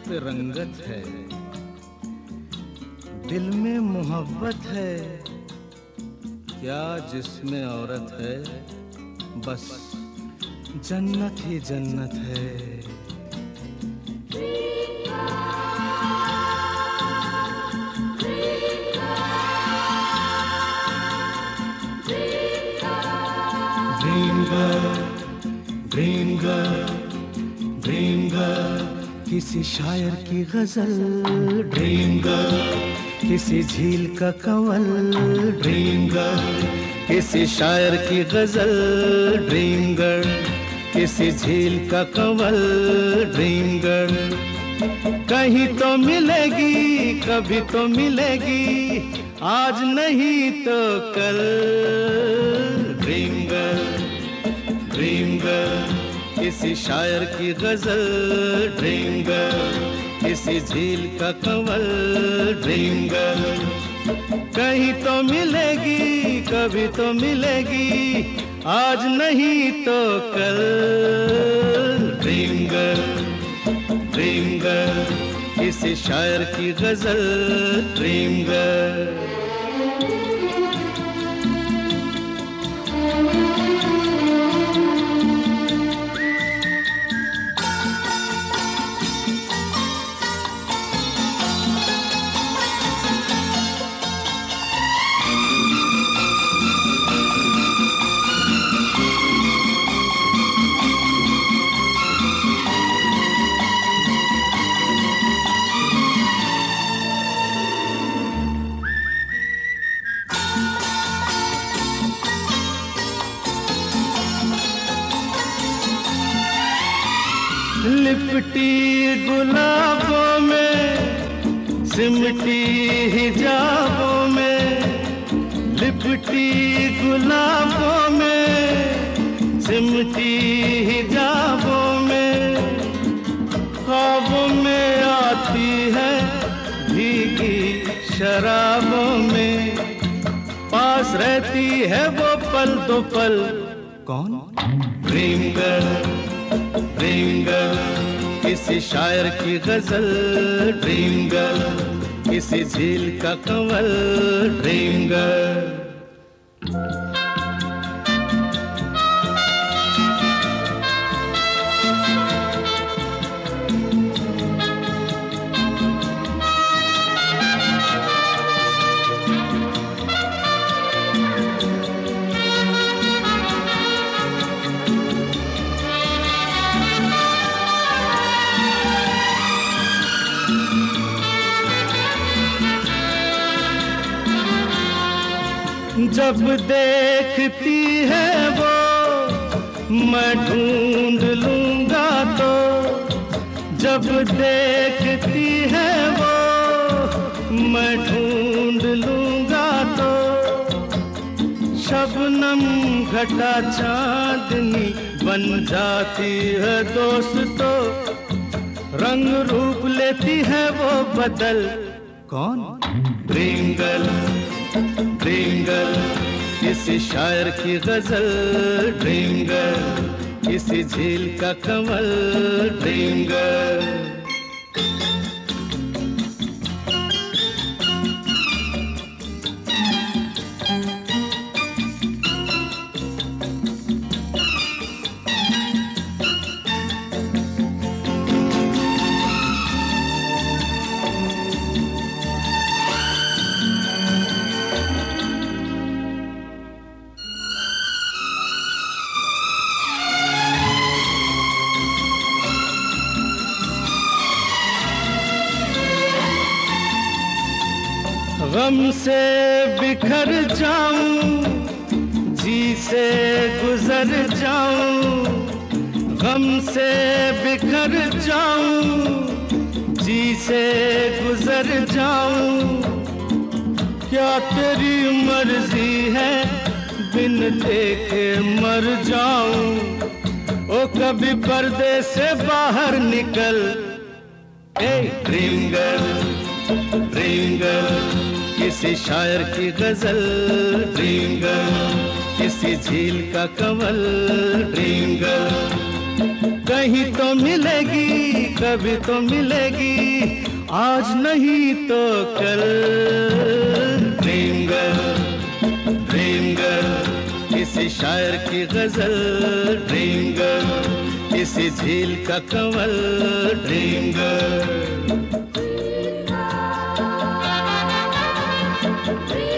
पे रंगत है, दिल में मोहब्बत है, क्या जिसमें औरत है, बस जन्नत ही जन्नत है। ड्रीम गर्ल, किसी शायर की गजल, ड्रीम गर्ल, किसी झील का कंवल, ड्रीम गर्ल, किसी शायर की गजल, ड्रीम गर्ल, किसी झील का कंवल, ड्रीम गर्ल। कहीं तो मिलेगी, कभी तो मिलेगी, आज नहीं तो कल। ड्रीम गर्ल, ड्रीम गर्ल, किसी शायर की गजल, ड्रीम गर्ल, किसी झील का कंवल, ड्रीम गर्ल। कहीं तो मिलेगी, कभी तो मिलेगी, आज नहीं तो कल। ड्रीम गर्ल, ड्रीम गर्ल, किसी शायर की गजल, ड्रीम गर्ल। लिपटी गुलाबों में, सिमटी हिजाबों में, लिपटी गुलाबों में, सिमटी हिजाबों में, ख्वाबों में आती है भीगी शराबों में, पास रहती है वो पल दो पल। कौन? ड्रीम गर्ल, ड्रीम गर्ल, किसी शायर की गजल, ड्रीम गर्ल, किसी झील का कंवल, ड्रीम गर्ल। जब देखती है वो मैं ढूंढ लूंगा तो, जब देखती है वो मैं ढूंढ लूंगा तो, शबनम घटा चांदनी बन जाती है दोस्तों, रंग रूप लेती है वो बदल। कौन? ड्रीम गर्ल, ड्रीम गर्ल, किसी शायर की गजल, ड्रीम गर्ल, किसी झील का कंवल, ड्रीम गर्ल। गम से बिखर जाऊं, जी से गुजर जाऊं, गम से बिखर जाऊं, जी से गुजर जाऊं, क्या तेरी मर्जी है बिन देखे मर जाऊं। ओ कभी पर्दे से बाहर निकल। ए ड्रीम गर्ल, ड्रीम गर्ल, किसी शायर की गजल, ड्रीम गर्ल, किसी झील का कंवल, ड्रीम गर्ल। कहीं तो मिलेगी, कभी तो मिलेगी, आज नहीं तो कल। ड्रीम गर्ल, ड्रीम गर्ल, किसी शायर की गजल। ड्रीम गर्ल, किसी झील का कंवल। Dream girl.